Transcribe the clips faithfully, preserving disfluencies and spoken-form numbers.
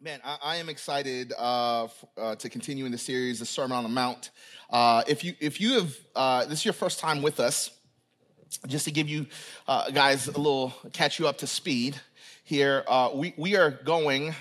Man, I, I am excited uh, f- uh, to continue in the series, the Sermon on the Mount. Uh, if you if you have uh, this is your first time with us, just to give you uh, guys a little catch you up to speed here, uh, we we are going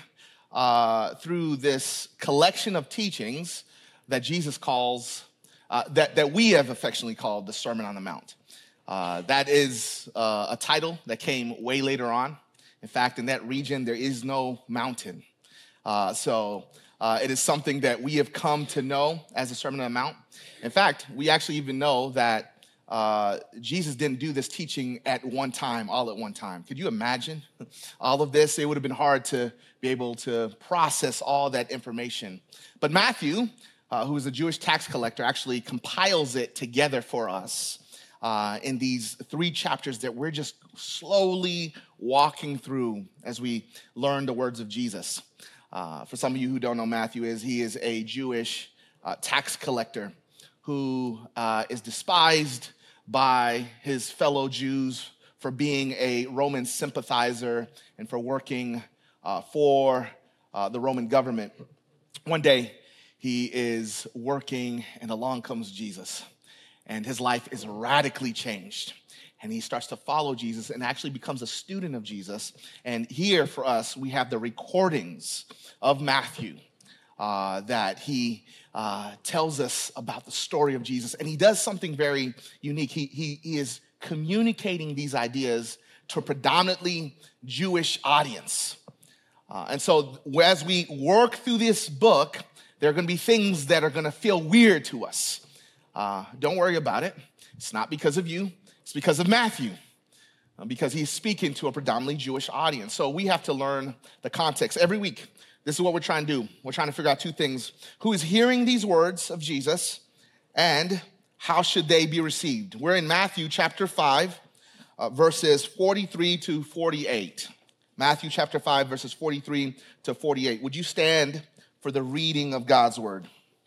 uh, through this collection of teachings that Jesus calls uh, that that we have affectionately called the Sermon on the Mount. Uh, that is uh, a title that came way later on. In fact, in that region, there is no mountain. Uh, so uh, it is something that we have come to know as the Sermon on the Mount. In fact, we actually even know that uh, Jesus didn't do this teaching at one time, all at one time. Could you imagine all of this? It would have been hard to be able to process all that information. But Matthew, uh, who is a Jewish tax collector, actually compiles it together for us uh, in these three chapters that we're just slowly walking through as we learn the words of Jesus. Uh, for some of you who don't know Matthew is, he is a Jewish uh, tax collector who uh, is despised by his fellow Jews for being a Roman sympathizer and for working uh, for uh, the Roman government. One day, he is working and along comes Jesus, and his life is radically changed. And he starts to follow Jesus and actually becomes a student of Jesus. And here for us, we have the recordings of Matthew uh, that he uh, tells us about the story of Jesus. And he does something very unique. He, he, he is communicating these ideas to a predominantly Jewish audience. Uh, and so as we work through this book, there are going to be things that are going to feel weird to us. Uh, don't worry about it. It's not because of you. It's because of Matthew, because he's speaking to a predominantly Jewish audience. So we have to learn the context. Every week, this is what we're trying to do. We're trying to figure out two things. Who is hearing these words of Jesus, and how should they be received? We're in Matthew chapter five, uh, verses forty-three to forty-eight. Matthew chapter five, verses forty-three to forty-eight. Would you stand for the reading of God's word?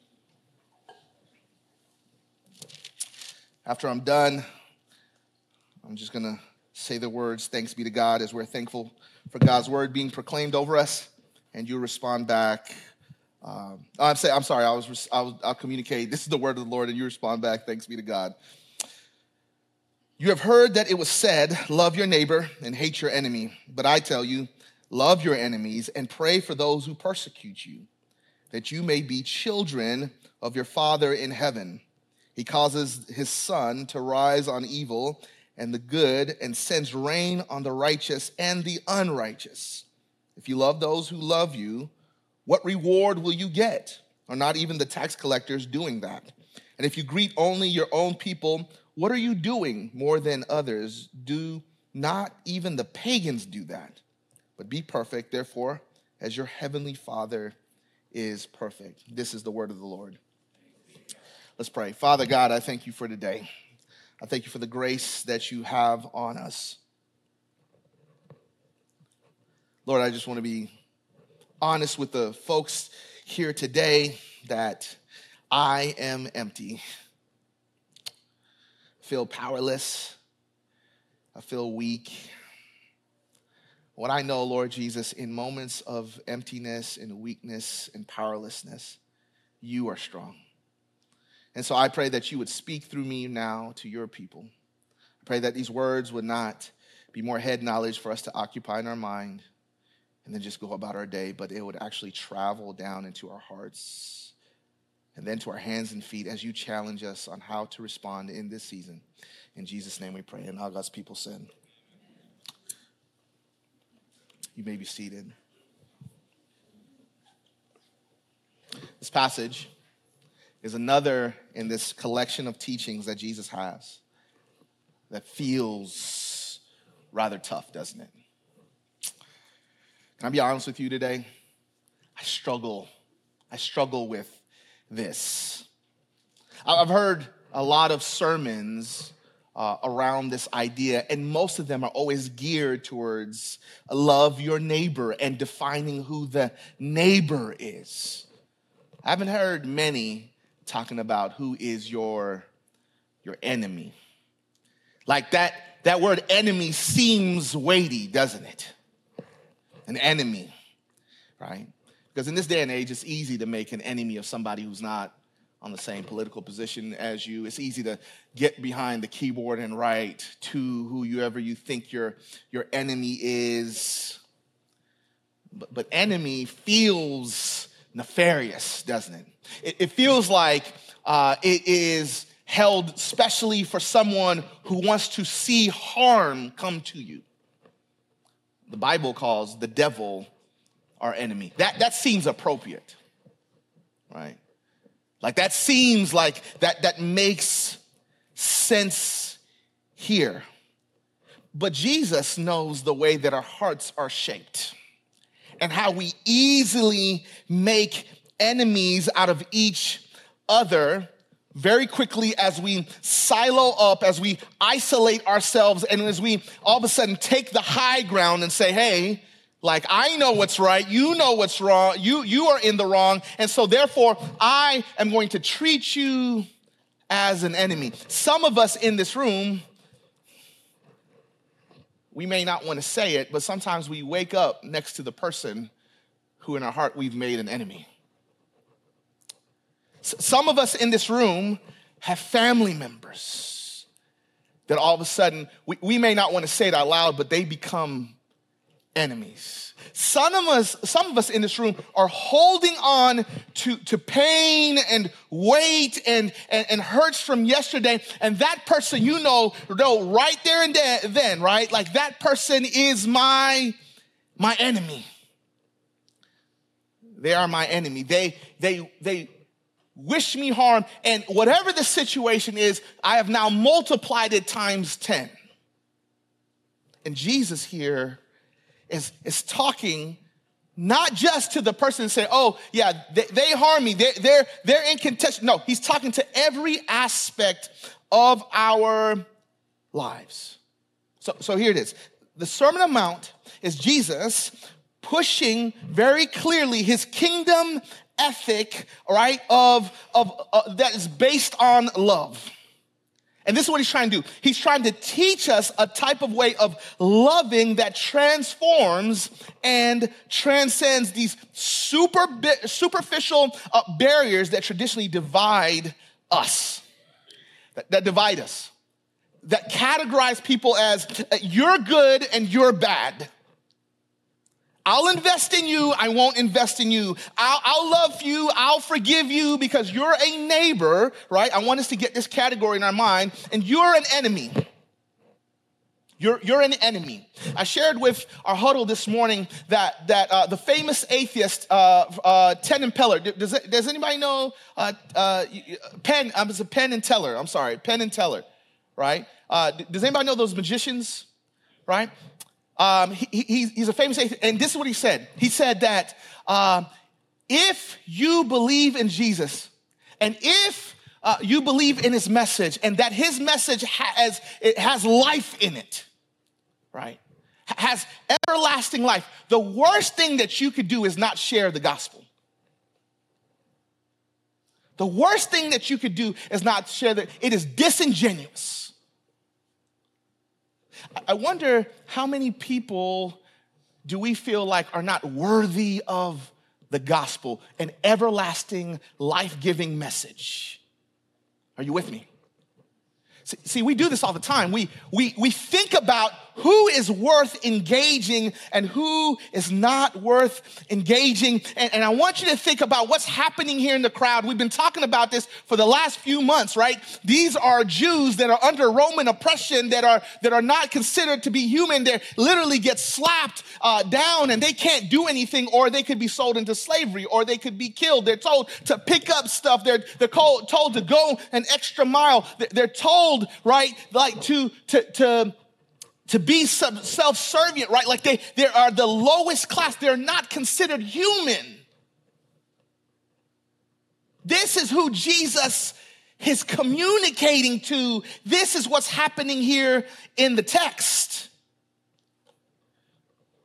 After I'm done, I'm just going to say the words, thanks be to God, as we're thankful for God's word being proclaimed over us, and you respond back. Um, I'm, say, I'm sorry, I was, I was, I'll communicate. This is the word of the Lord, and you respond back, thanks be to God. You have heard that it was said, love your neighbor and hate your enemy. But I tell you, love your enemies and pray for those who persecute you, that you may be children of your Father in heaven. He causes his sun to rise on evil and the good, and sends rain on the righteous and the unrighteous. If you love those who love you, what reward will you get? Are not even the tax collectors doing that? And if you greet only your own people, what are you doing more than others? Do not even the pagans do that? But be perfect, therefore, as your heavenly Father is perfect. This is the word of the Lord. Let's pray. Father God, I thank you for today. I thank you for the grace that you have on us. Lord, I just want to be honest with the folks here today that I am empty. I feel powerless. I feel weak. What I know, Lord Jesus, in moments of emptiness and weakness and powerlessness, you are strong. And so I pray that you would speak through me now to your people. I pray that these words would not be more head knowledge for us to occupy in our mind and then just go about our day, but it would actually travel down into our hearts and then to our hands and feet as you challenge us on how to respond in this season. In Jesus' name we pray, and all God's people said. You may be seated. This passage is another in this collection of teachings that Jesus has that feels rather tough, doesn't it? Can I be honest with you today? I struggle. I struggle with this. I've heard a lot of sermons uh, around this idea, and most of them are always geared towards love your neighbor and defining who the neighbor is. I haven't heard many talking about who is your, your enemy. Like that, that word enemy seems weighty, doesn't it? An enemy, right? Because in this day and age, it's easy to make an enemy of somebody who's not on the same political position as you. It's easy to get behind the keyboard and write to whoever you think your, your enemy is. But, but enemy feels nefarious, doesn't it? It, it feels like uh, it is held specially for someone who wants to see harm come to you. The Bible calls the devil our enemy. That, that seems appropriate, right? Like that seems like that, that makes sense here. But Jesus knows the way that our hearts are shaped and how we easily make enemies out of each other very quickly as we silo up, as we isolate ourselves, and as we all of a sudden take the high ground and say, hey, like I know what's right, you know what's wrong, you, you are in the wrong, and so therefore I am going to treat you as an enemy. Some of us in this room, we may not want to say it, but sometimes we wake up next to the person who in our heart we've made an enemy. Some of us in this room have family members that all of a sudden, we, we may not want to say it out loud, but they become enemies. Some of us, some of us in this room are holding on to, to pain and weight and, and, and hurts from yesterday, and that person you know, know right there and then, right? Like that person is my, my enemy. They are my enemy. They, they, they, wish me harm, and whatever the situation is, I have now multiplied it times ten. And Jesus here is, is talking not just to the person and say, oh, yeah, they, they harm me, they're, they're, they're in contention. No, he's talking to every aspect of our lives. So, so here it is. The Sermon on the Mount is Jesus pushing very clearly his kingdom ethic, right, of, of uh, that is based on love. And this is what he's trying to do. He's trying to teach us a type of way of loving that transforms and transcends these super superficial uh, barriers that traditionally divide us, that, that divide us, that categorize people as uh, you're good and you're bad. I'll invest in you, I won't invest in you. I'll, I'll love you, I'll forgive you because you're a neighbor, right? I want us to get this category in our mind, and you're an enemy. You're, you're an enemy. I shared with our huddle this morning that, that uh, the famous atheist, uh, uh, Penn and Teller, does, does anybody know uh, uh, Penn, um, it's a Penn and Teller, I'm sorry, Penn and Teller, right? Uh, does anybody know those magicians, right? Um, he, he, he's a famous atheist, and this is what he said. He said that um, if you believe in Jesus, and if uh, you believe in his message, and that his message has, it has life in it, right? Has everlasting life. The worst thing that you could do is not share the gospel. The worst thing that you could do is not share that. It is disingenuous. I wonder how many people do we feel like are not worthy of the gospel, an everlasting, life-giving message. Are you with me? See, see, we do this all the time. We, we, we think about who is worth engaging and who is not worth engaging. And, and I want you to think about what's happening here in the crowd. We've been talking about this for the last few months, right? These are Jews that are under Roman oppression, that are, that are not considered to be human. They literally get slapped uh, down and they can't do anything, or they could be sold into slavery, or they could be killed. They're told to pick up stuff. They're, they're called, told to go an extra mile. They're told, right, like to, to, to, to be self-servient, right? Like they, they are the lowest class. They're not considered human. This is who Jesus is communicating to. This is what's happening here in the text.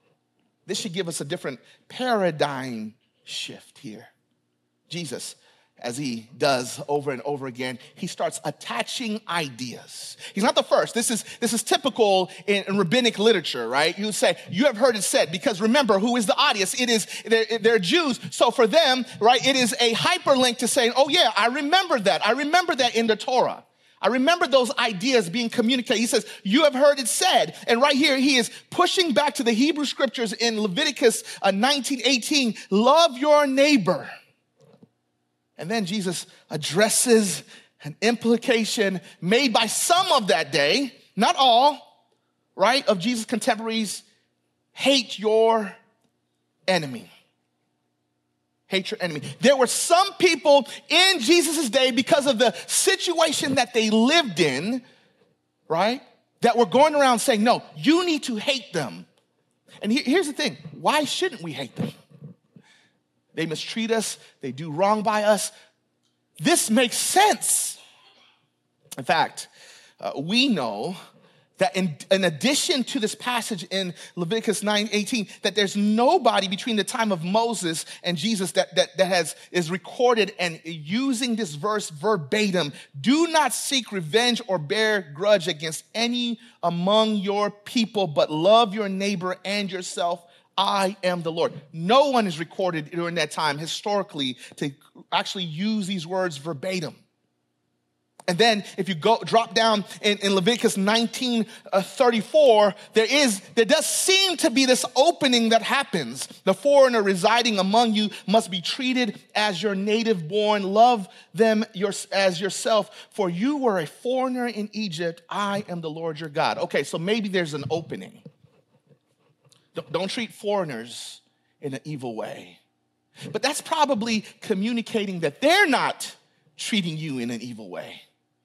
This should give us a different paradigm shift here. Jesus, as he does over and over again, he starts attaching ideas. He's not the first. This is, this is typical in, in rabbinic literature, right? You would say, you have heard it said, because remember, who is the audience? It is, they're, they're Jews. So for them, right, it is a hyperlink to saying, oh yeah, I remember that. I remember that in the Torah. I remember those ideas being communicated. He says, you have heard it said. And right here, he is pushing back to the Hebrew scriptures in Leviticus uh, nineteen eighteen, love your neighbor. And then Jesus addresses an implication made by some of that day, not all, right, of Jesus' contemporaries. Hate your enemy. Hate your enemy. There were some people in Jesus' day, because of the situation that they lived in, right, that were going around saying, no, you need to hate them. And here's the thing. Why shouldn't we hate them? They mistreat us. They do wrong by us. This makes sense. In fact, uh, we know that in, in addition to this passage in Leviticus nine eighteen, that there's nobody between the time of Moses and Jesus that, that, that has is recorded and using this verse verbatim. Do not seek revenge or bear grudge against any among your people, but love your neighbor and yourself. I am the Lord. No one is recorded during that time historically to actually use these words verbatim. And then if you go drop down in, in Leviticus nineteen thirty-four, there is, there does seem to be this opening that happens. The foreigner residing among you must be treated as your native born. Love them your, as yourself, for you were a foreigner in Egypt. I am the Lord your God. Okay, so maybe there's an opening. Don't treat foreigners in an evil way. But that's probably communicating that they're not treating you in an evil way.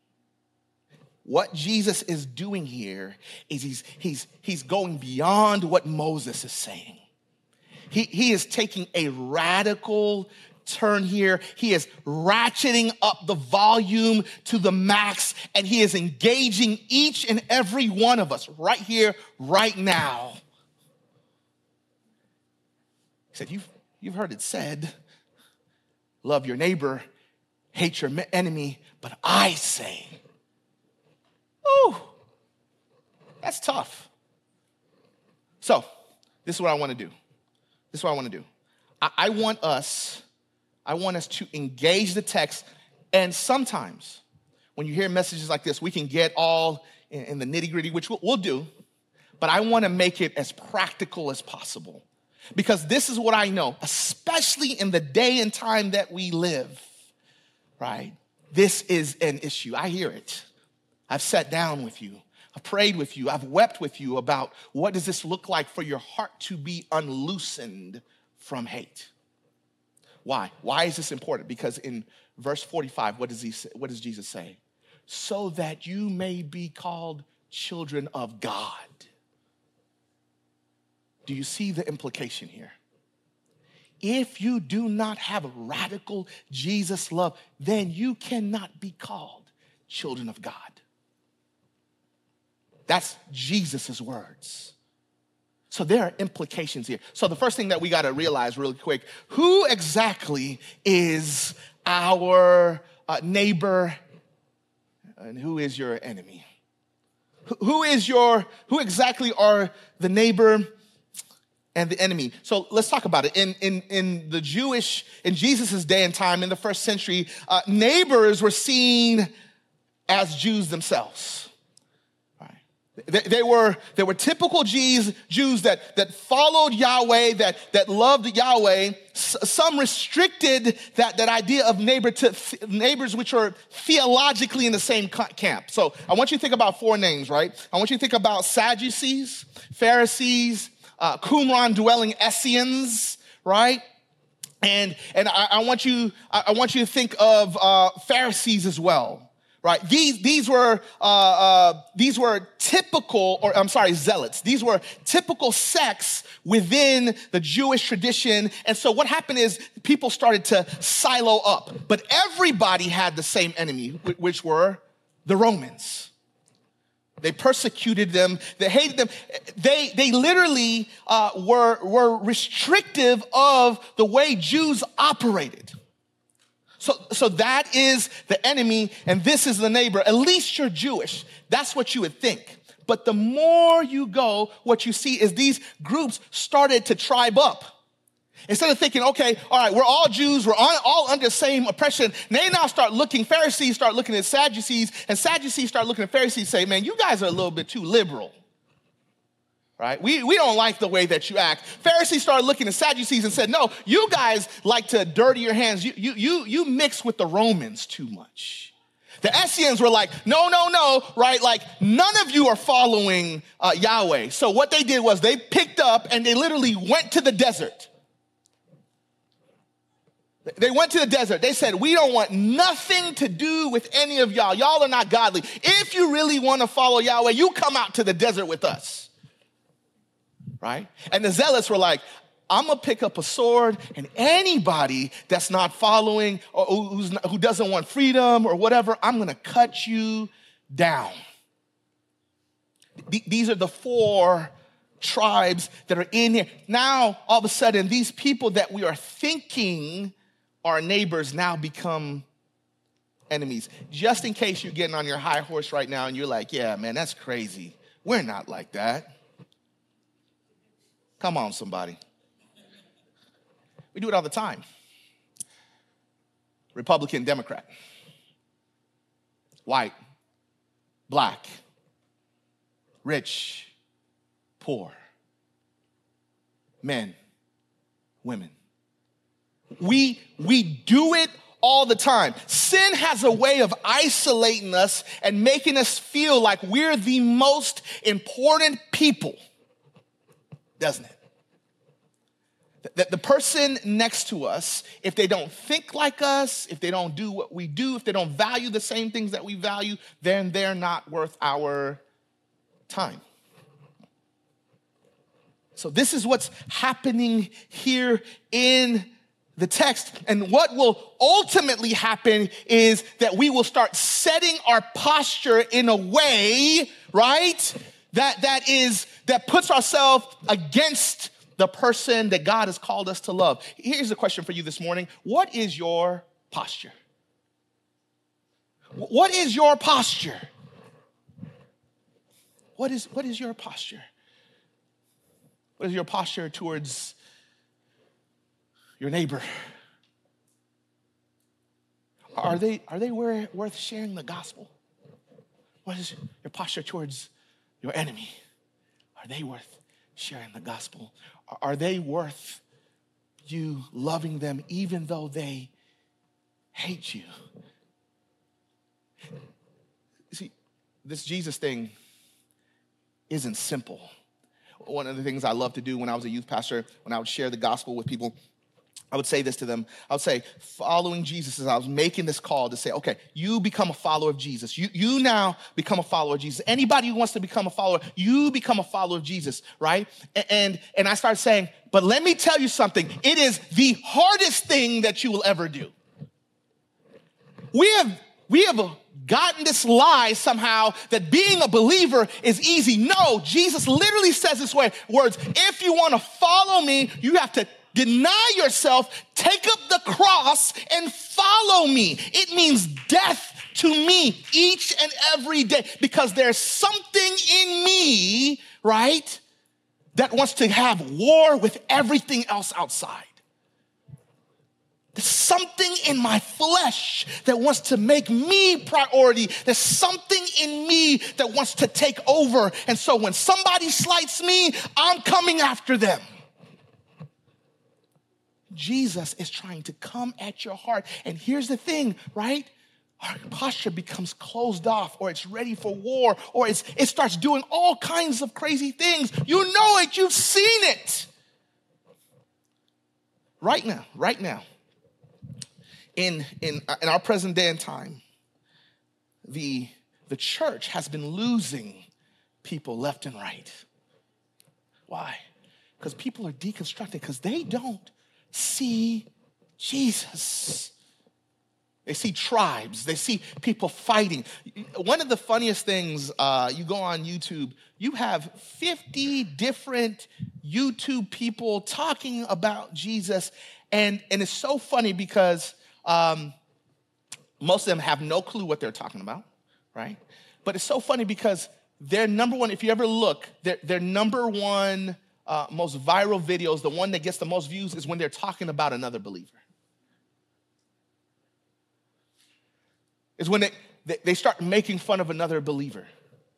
What Jesus is doing here is he's, he's, he's going beyond what Moses is saying. He, he is taking a radical turn here. He is ratcheting up the volume to the max, and he is engaging each and every one of us right here, right now. He said, you've, you've heard it said, love your neighbor, hate your enemy, but I say, ooh, that's tough. So this is what I want to do. This is what I want to do. I, I want us, I want us to engage the text. And sometimes when you hear messages like this, we can get all in, in the nitty gritty, which we'll, we'll do. But I want to make it as practical as possible. Because this is what I know, especially in the day and time that we live, right? This is an issue. I hear it. I've sat down with you. I've prayed with you. I've wept with you about what does this look like for your heart to be unloosened from hate. Why? Why is this important? Because in verse forty-five, what does he say? What does Jesus say? So that you may be called children of God. Do you see the implication here? If you do not have a radical Jesus love, then you cannot be called children of God. That's Jesus's words. So there are implications here. So the first thing that we got to realize really quick, who exactly is our uh, neighbor and who is your enemy? Who is your, who exactly are the neighbor and the enemy? So let's talk about it. In, in, in the Jewish, in Jesus' day and time, in the first century, uh, neighbors were seen as Jews themselves. Right? They, they, were, they were typical Jews, Jews that, that followed Yahweh, that, that loved Yahweh. S- some restricted that, that idea of neighbor to th- neighbors which are theologically in the same camp. So I want you to think about four names, right? I want you to think about Sadducees, Pharisees, Uh, Qumran-dwelling Essenes, right? And and I, I want you I, I want you to think of uh, Pharisees as well, right? These these were uh, uh, these were typical, or I'm sorry, zealots. These were typical sects within the Jewish tradition. And so what happened is people started to silo up, but everybody had the same enemy, which were the Romans. They persecuted them. They hated them. They, they literally uh, were, were restrictive of the way Jews operated. So, so that is the enemy, and this is the neighbor. At least you're Jewish. That's what you would think. But the more you go, what you see is these groups started to tribe up. Instead of thinking, okay, all right, we're all Jews, we're all, all under the same oppression, they now start looking, Pharisees start looking at Sadducees, and Sadducees start looking at Pharisees and say, man, you guys are a little bit too liberal. Right? We, we don't like the way that you act. Pharisees started looking at Sadducees and said, no, you guys like to dirty your hands. You, you, you, you mix with the Romans too much. The Essenes were like, no, no, no, right? Like none of you are following uh, Yahweh. So what they did was they picked up and they literally went to the desert. They went to the desert. They said, we don't want nothing to do with any of y'all. Y'all are not godly. If you really want to follow Yahweh, you come out to the desert with us. Right? And the zealots were like, I'm going to pick up a sword, and anybody that's not following or who's not, who doesn't want freedom or whatever, I'm going to cut you down. Th- these are the four tribes that are in here. Now, all of a sudden, these people that we are thinking are neighbors now become enemies. Just in case you're getting on your high horse right now and you're like, yeah, man, that's crazy. We're not like that. Come on, somebody. We do it all the time. Republican, Democrat. White, black, rich, poor, men, women. We, we do it all the time. Sin has a way of isolating us and making us feel like we're the most important people, doesn't it? That the person next to us, if they don't think like us, if they don't do what we do, if they don't value the same things that we value, then they're not worth our time. So this is what's happening here in the text. And what will ultimately happen is that we will start setting our posture in a way, right, that, that is, that puts ourselves against the person that God has called us to love. Here's a question for you this morning. What is your posture? What is your posture? What is, what is your posture? What is your posture towards your neighbor? Are they, are they worth sharing the gospel? What is your posture towards your enemy? Are they worth sharing the gospel? Are they worth you loving them even though they hate you? See, this Jesus thing isn't simple. One of the things I loved to do when I was a youth pastor, when I would share the gospel with people, I would say this to them. I would say, following Jesus, as I was making this call to say, okay, you become a follower of Jesus. You, you now become a follower of Jesus. Anybody who wants to become a follower, you become a follower of Jesus, right? And, and I started saying, but let me tell you something. It is the hardest thing that you will ever do. We have, we have gotten this lie somehow that being a believer is easy. No, Jesus literally says this way, words, if you want to follow me, you have to deny yourself, take up the cross, and follow me. It means death to me each and every day because there's something in me, right, that wants to have war with everything else outside. There's something in my flesh that wants to make me priority. There's something in me that wants to take over. And so when somebody slights me, I'm coming after them. Jesus is trying to come at your heart. And here's the thing, right? Our posture becomes closed off, or it's ready for war, or it's, it starts doing all kinds of crazy things. You know it. You've seen it. Right now, right now, in, in, in our present day and time, the, the church has been losing people left and right. Why? Because people are deconstructing, because they don't see Jesus. They see tribes. They see people fighting. One of the funniest things, uh, you go on YouTube, you have fifty different YouTube people talking about Jesus. And, and it's so funny because um, most of them have no clue what they're talking about, right? But it's so funny because their number one, if you ever look, their, their number one uh, most viral videos, the one that gets the most views is when they're talking about another believer. Is when they, they, they start making fun of another believer.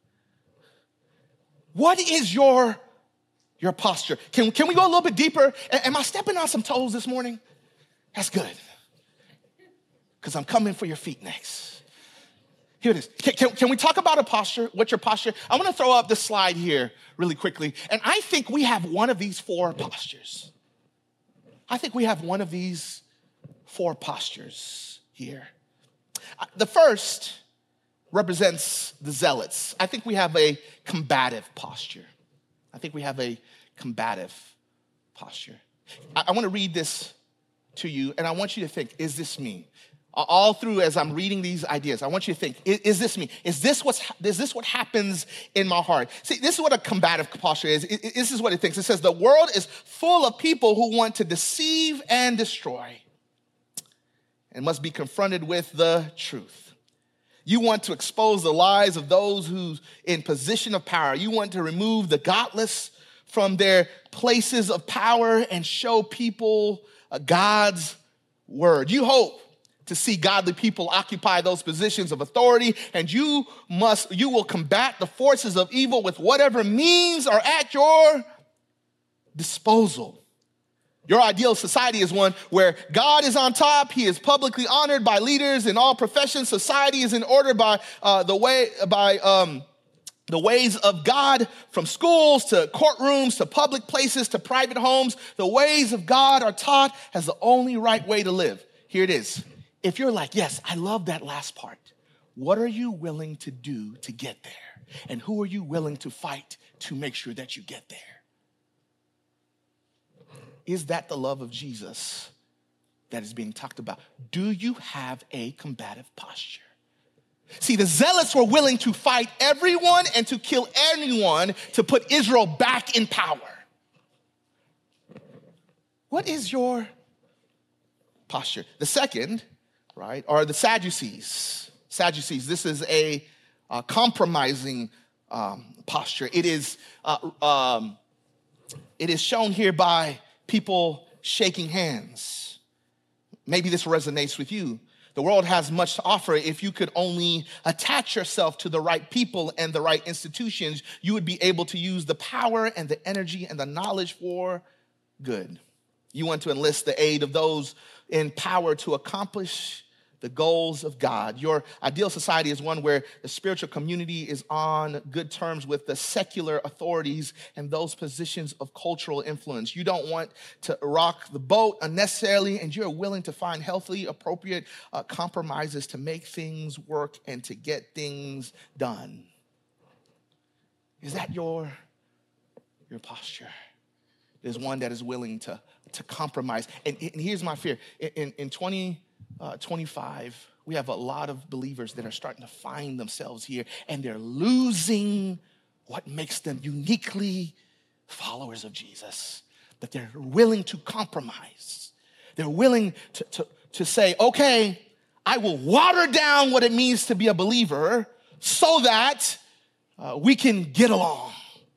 What is your, your posture? Can, can we go a little bit deeper? Am I stepping on some toes this morning? That's good. Because I'm coming for your feet next. Here it is. Can, can, can we talk about a posture? What's your posture? I want to throw up this slide here really quickly. And I think we have one of these four postures. I think we have one of these four postures here. The first represents the zealots. I think we have a combative posture. I think we have a combative posture. I, I want to read this to you, and I want you to think, is this me? All through as I'm reading these ideas, I want you to think, is, is this me? Is this, what's, is this what happens in my heart? See, this is what a combative posture is. It, it, this is what it thinks. It says, the world is full of people who want to deceive and destroy and must be confronted with the truth. You want to expose the lies of those who's in position of power. You want to remove the godless from their places of power and show people God's word. You hope to see godly people occupy those positions of authority, and you must, you will combat the forces of evil with whatever means are at your disposal. Your ideal society is one where God is on top. He is publicly honored by leaders in all professions. Society is in order by uh, the way by um, the ways of God, from schools to courtrooms to public places to private homes. The ways of God are taught as the only right way to live. Here it is. If you're like, yes, I love that last part. What are you willing to do to get there? And who are you willing to fight to make sure that you get there? Is that the love of Jesus that is being talked about? Do you have a combative posture? See, the zealots were willing to fight everyone and to kill anyone to put Israel back in power. What is your posture? The second, right, are the Sadducees. Sadducees, this is a uh, compromising um, posture. It is, uh, um, it is shown here by people shaking hands. Maybe this resonates with you. The world has much to offer. If you could only attach yourself to the right people and the right institutions, you would be able to use the power and the energy and the knowledge for good. You want to enlist the aid of those in power to accomplish the goals of God. Your ideal society is one where the spiritual community is on good terms with the secular authorities and those positions of cultural influence. You don't want to rock the boat unnecessarily, and you're willing to find healthy, appropriate uh, compromises to make things work and to get things done. Is that your, your posture? There's one that is willing to, to compromise. And, and here's my fear. In, in, in twenty twenty-five, we have a lot of believers that are starting to find themselves here, and they're losing what makes them uniquely followers of Jesus, that they're willing to compromise. They're willing to, to, to say, okay, I will water down what it means to be a believer so that uh, we can get along.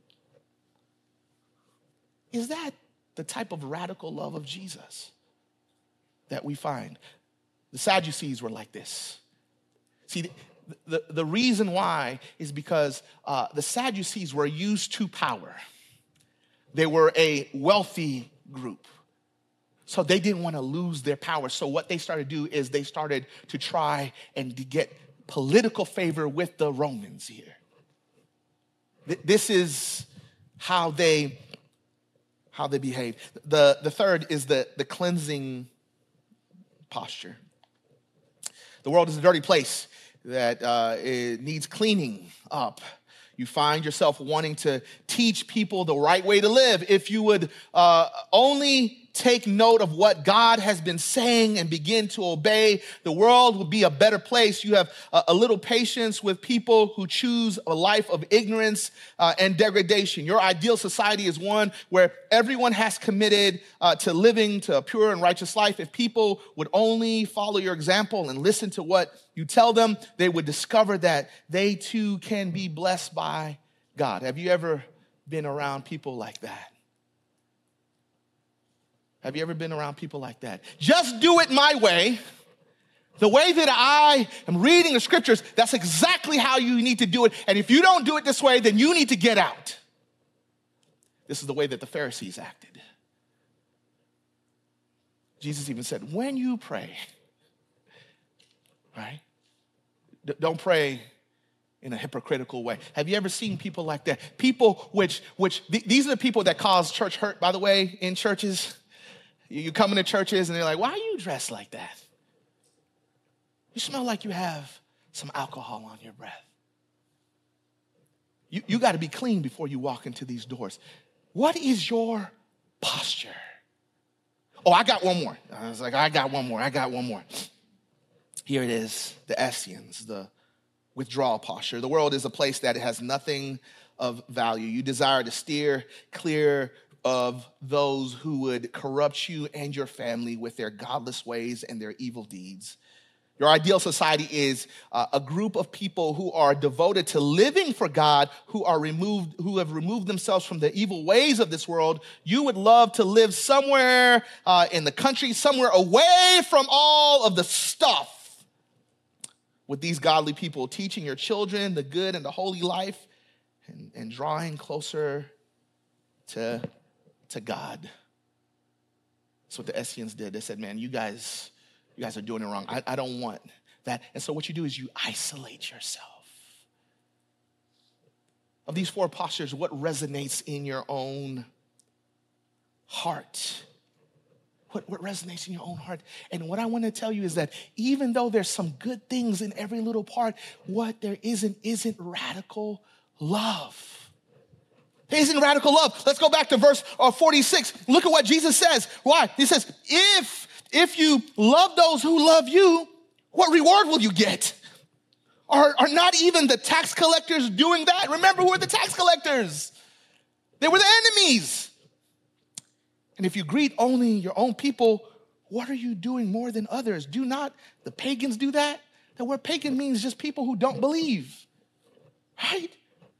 Is that the type of radical love of Jesus that we find? The Sadducees were like this. See, the, the, the reason why is because uh, the Sadducees were used to power. They were a wealthy group. So they didn't want to lose their power. So what they started to do is they started to try and to get political favor with the Romans here. This is how they, how they behave. The, the third is the, the cleansing posture. The world is a dirty place that uh, it needs cleaning up. You find yourself wanting to teach people the right way to live. If you would uh, only take note of what God has been saying and begin to obey, the world will be a better place. You have a, a little patience with people who choose a life of ignorance uh, and degradation. Your ideal society is one where everyone has committed uh, to living to a pure and righteous life. If people would only follow your example and listen to what you tell them, they would discover that they too can be blessed by God. Have you ever been around people like that? Have you ever been around people like that? Just do it my way. The way that I am reading the scriptures, that's exactly how you need to do it. And if you don't do it this way, then you need to get out. This is the way that the Pharisees acted. Jesus even said, when you pray, right? D- don't pray in a hypocritical way. Have you ever seen people like that? People which, which th- these are the people that cause church hurt, by the way, in churches. You, you come into churches and they're like, why are you dressed like that? You smell like you have some alcohol on your breath. You, you got to be clean before you walk into these doors. What is your posture? Oh, I got one more. I was like, I got one more. I got one more. Here it is, the Essenes, the withdrawal posture. The world is a place that has nothing of value. You desire to steer clear of those who would corrupt you and your family with their godless ways and their evil deeds. Your ideal society is uh, a group of people who are devoted to living for God, who are removed, who have removed themselves from the evil ways of this world. You would love to live somewhere uh, in the country, somewhere away from all of the stuff. With these godly people, teaching your children the good and the holy life and, and drawing closer to, to God. That's what the Essenes did. They said, man, you guys, you guys are doing it wrong. I, I don't want that. And so what you do is you isolate yourself. Of these four postures, what resonates in your own heart? What, what resonates in your own heart? And what I want to tell you is that even though there's some good things in every little part, what there isn't isn't radical love. There isn't radical love. Let's go back to verse uh, forty-six. Look at what Jesus says. Why? He says, if, if you love those who love you, what reward will you get? Are, are not even the tax collectors doing that? Remember, who are the tax collectors? They were the enemies. And if you greet only your own people, what are you doing more than others? Do not the pagans do that? The word pagan means just people who don't believe, right?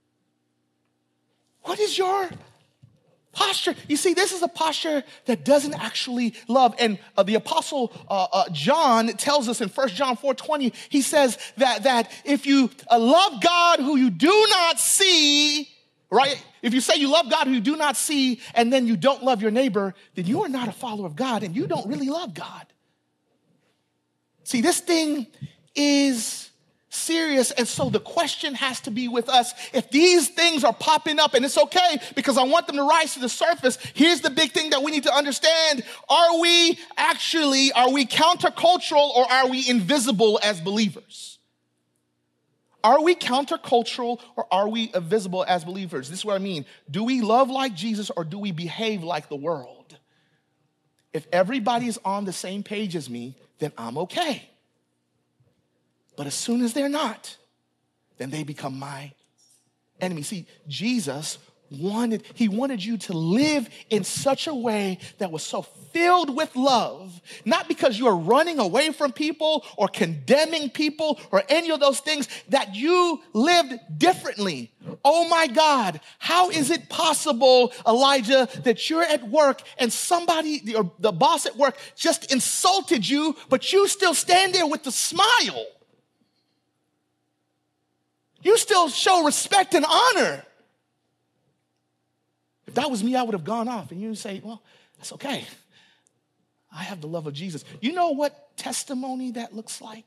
What is your posture? You see, this is a posture that doesn't actually love. And uh, the apostle uh, uh, John tells us in First John four twenty, he says that, that if you uh, love God who you do not see, right? If you say you love God who you do not see and then you don't love your neighbor, then you are not a follower of God and you don't really love God. See, this thing is serious. And so the question has to be with us. If these things are popping up, and it's okay because I want them to rise to the surface, here's the big thing that we need to understand. Are we actually, are we countercultural or are we invisible as believers? Are we countercultural or are we invisible as believers? This is what I mean. Do we love like Jesus or do we behave like the world? If everybody's on the same page as me, then I'm okay. But as soon as they're not, then they become my enemy. See, Jesus wanted, he wanted you to live in such a way that was so filled with love, not because you are running away from people or condemning people or any of those things, that you lived differently. Oh my God, how is it possible, Elijah, that you're at work and somebody, or the boss at work, just insulted you, but you still stand there with a smile? You still show respect and honor. If that was me, I would have gone off. And you would say, well, that's okay. I have the love of Jesus. You know what testimony that looks like?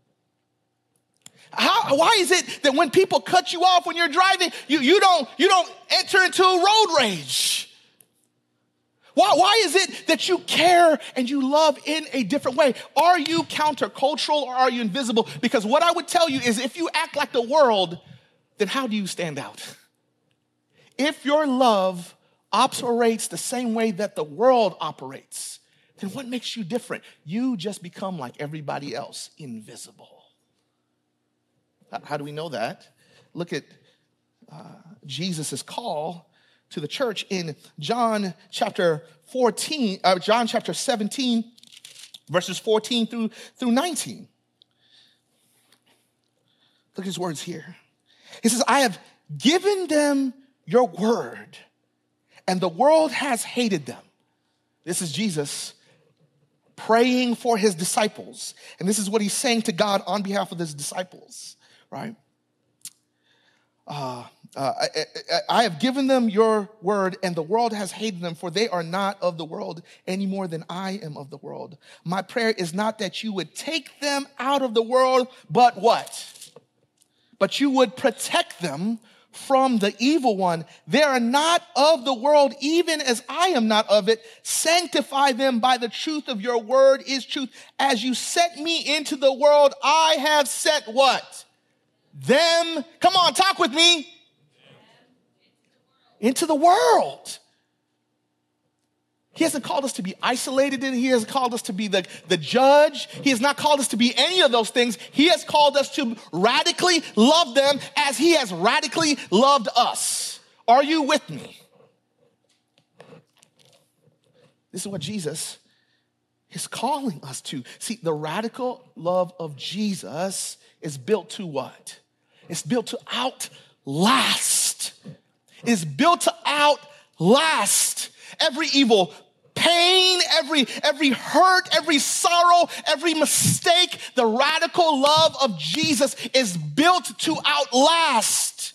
How, why is it that when people cut you off when you're driving, you, you, don't, you don't enter into road rage? Why, why is it that you care and you love in a different way? Are you countercultural or are you invisible? Because what I would tell you is if you act like the world, then how do you stand out? If your love operates the same way that the world operates, then what makes you different? You just become like everybody else, invisible. How do we know that? Look at uh, Jesus' call to the church in John chapter fourteen, uh, John chapter seventeen, verses fourteen through, through nineteen. Look at his words here. He says, I have given them your word, and the world has hated them. This is Jesus praying for his disciples. And this is what he's saying to God on behalf of his disciples, right? Uh, uh, I, I, I have given them your word, and the world has hated them, for they are not of the world any more than I am of the world. My prayer is not that you would take them out of the world, but what? But you would protect them from the evil one. They are not of the world, even as I am not of it. Sanctify them by the truth of your word is truth. As you set me into the world, I have set what? Them. Come on, talk with me. Into the world. He hasn't called us to be isolated in it. He hasn't called us to be the, the judge. He has not called us to be any of those things. He has called us to radically love them as he has radically loved us. Are you with me? This is what Jesus is calling us to. See, the radical love of Jesus is built to what? It's built to outlast. It's built to outlast every evil pain, every, every hurt, every sorrow, every mistake. The radical love of Jesus is built to outlast.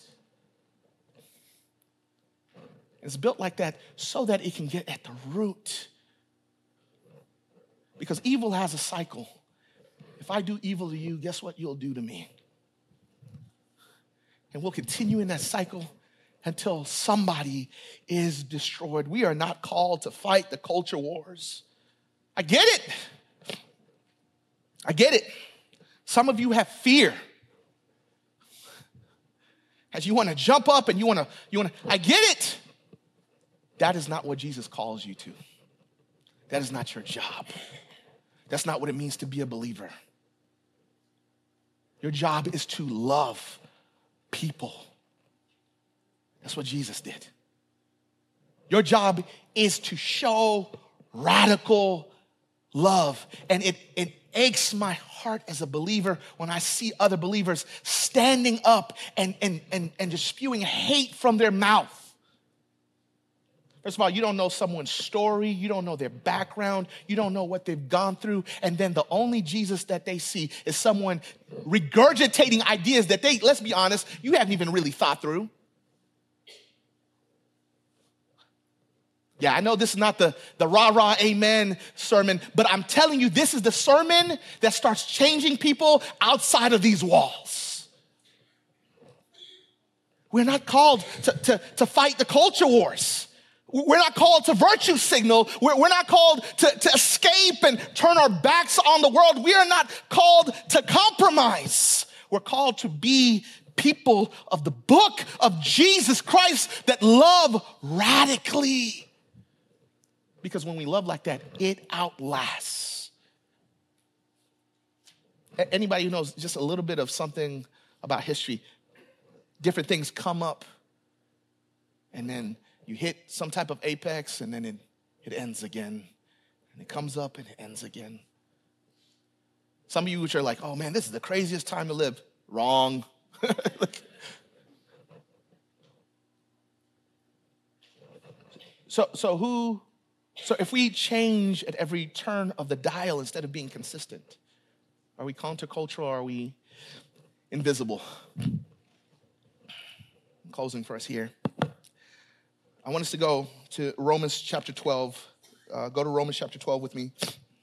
It's built like that so that it can get at the root. Because evil has a cycle. If I do evil to you, guess what you'll do to me? And we'll continue in that cycle until somebody is destroyed. We are not called to fight the culture wars. I get it. I get it. Some of you have fear. As you want to jump up and you want to, you want to, I get it. That is not what Jesus calls you to. That is not your job. That's not what it means to be a believer. Your job is to love people. That's what Jesus did. Your job is to show radical love. And it, it aches my heart as a believer when I see other believers standing up and, and, and, and just spewing hate from their mouth. First of all, you don't know someone's story. You don't know their background. You don't know what they've gone through. And then the only Jesus that they see is someone regurgitating ideas that they, let's be honest, you haven't even really thought through. Yeah, I know this is not the, the rah-rah amen sermon, but I'm telling you, this is the sermon that starts changing people outside of these walls. We're not called to, to, to fight the culture wars. We're not called to virtue signal. We're, we're not called to, to escape and turn our backs on the world. We are not called to compromise. We're called to be people of the book of Jesus Christ that love radically. Because when we love like that, it outlasts. Anybody who knows just a little bit of something about history, different things come up, and then you hit some type of apex, and then it, it ends again. And it comes up, and it ends again. Some of you which are like, oh man, this is the craziest time to live. Wrong. so, so who... So if we change at every turn of the dial instead of being consistent, are we countercultural or are we invisible? Closing for us here. I want us to go to Romans chapter twelve. Uh, go to Romans chapter twelve with me.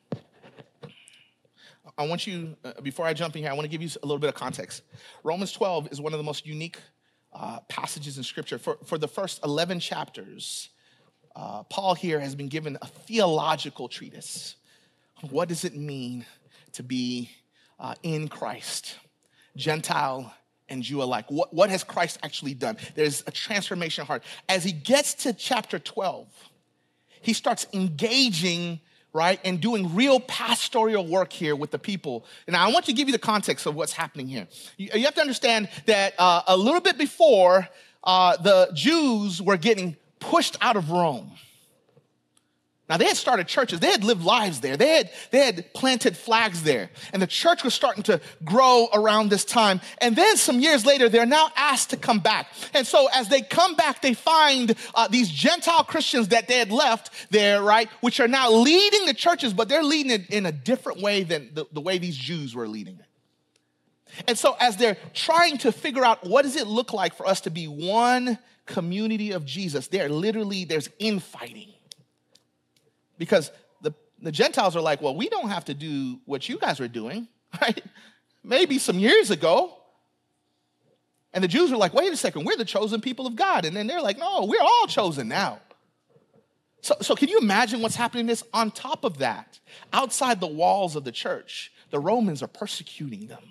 I want you, uh, before I jump in here, I want to give you a little bit of context. Romans twelve is one of the most unique uh, passages in Scripture. For, for the first eleven chapters, Uh, Paul here has been given a theological treatise. What does it mean to be uh, in Christ, Gentile and Jew alike. What, what has Christ actually done? There's a transformation heart. As he gets to chapter twelve, he starts engaging, right, and doing real pastoral work here with the people. And I want to give you the context of what's happening here. You, you have to understand that uh, a little bit before, uh, the Jews were getting pushed out of Rome. Now, they had started churches. They had lived lives there. They had, they had planted flags there. And the church was starting to grow around this time. And then some years later, they're now asked to come back. And so as they come back, they find uh, these Gentile Christians that they had left there, right, which are now leading the churches, but they're leading it in a different way than the, the way these Jews were leading it. And so as they're trying to figure out what does it look like for us to be one community of Jesus, they're literally, there's infighting. Because the, the Gentiles are like, well, we don't have to do what you guys are doing, right? Maybe some years ago. And the Jews are like, wait a second, we're the chosen people of God. And then they're like, no, we're all chosen now. So, so can you imagine what's happening this? On top of that, outside the walls of the church, the Romans are persecuting them.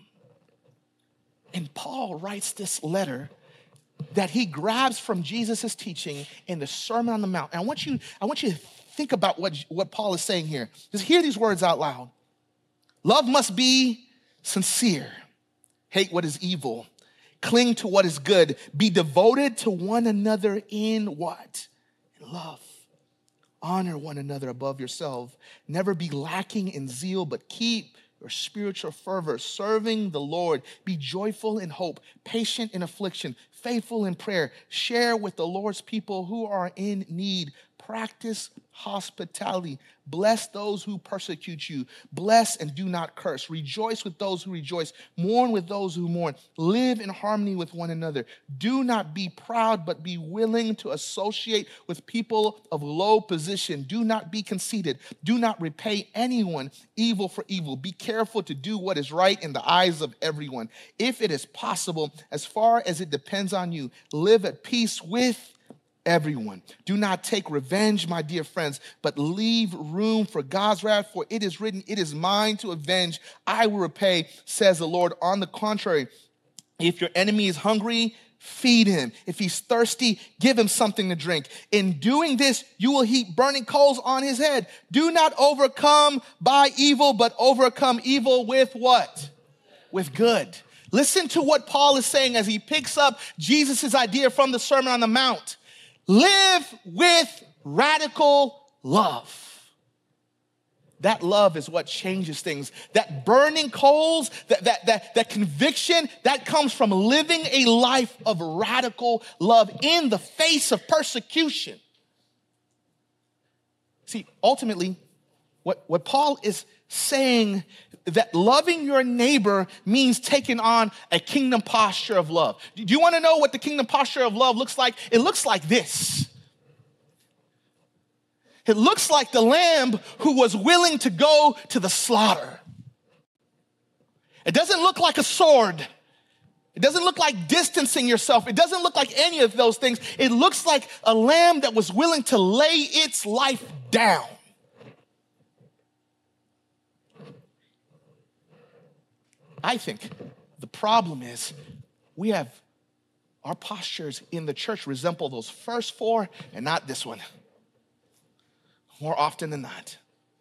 And Paul writes this letter that he grabs from Jesus' teaching in the Sermon on the Mount. And I want you, I want you to think about what, what Paul is saying here. Just hear these words out loud. Love must be sincere. Hate what is evil. Cling to what is good. Be devoted to one another in what? In love. Honor one another above yourself. Never be lacking in zeal, but keep your spiritual fervor, serving the Lord. Be joyful in hope, patient in affliction, faithful in prayer. Share with the Lord's people who are in need. Practice hospitality. Bless those who persecute you. Bless and do not curse. Rejoice with those who rejoice. Mourn with those who mourn. Live in harmony with one another. Do not be proud, but be willing to associate with people of low position. Do not be conceited. Do not repay anyone evil for evil. Be careful to do what is right in the eyes of everyone. If it is possible, as far as it depends on you, live at peace with everyone. Do not take revenge, my dear friends, but leave room for God's wrath, for it is written, it is mine to avenge. I will repay, says the Lord. On the contrary, if your enemy is hungry, feed him. If he's thirsty, give him something to drink. In doing this, you will heap burning coals on his head. Do not overcome by evil, but overcome evil with what? With good. Listen to what Paul is saying as he picks up Jesus' idea from the Sermon on the Mount. Live with radical love. That love is what changes things. That burning coals, that, that, that, that conviction, that comes from living a life of radical love in the face of persecution. See, ultimately, what, what Paul is saying, that loving your neighbor means taking on a kingdom posture of love. Do you want to know what the kingdom posture of love looks like? It looks like this. It looks like the lamb who was willing to go to the slaughter. It doesn't look like a sword. It doesn't look like distancing yourself. It doesn't look like any of those things. It looks like a lamb that was willing to lay its life down. I think the problem is we have our postures in the church resemble those first four and not this one. More often than not.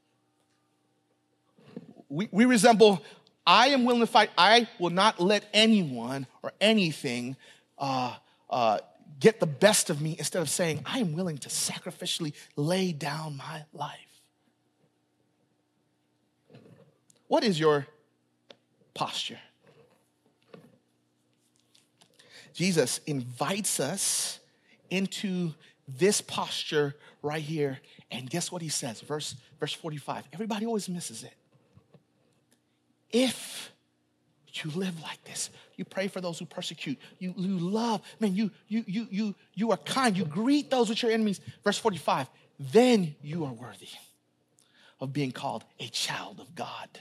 We, we resemble, I am willing to fight. I will not let anyone or anything uh, uh, get the best of me, instead of saying, I am willing to sacrificially lay down my life. What is your posture? Jesus invites us into this posture right here. And guess what he says? Verse, verse forty-five. Everybody always misses it. If you live like this, you pray for those who persecute, you, you love, man, you, you, you, you, you are kind, you greet those which are enemies. Verse forty-five, then you are worthy of being called a child of God.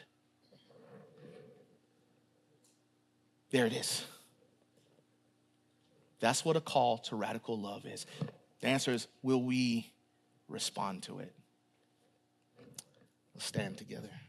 There it is. That's what a call to radical love is. The answer is, will we respond to it? Let's stand together.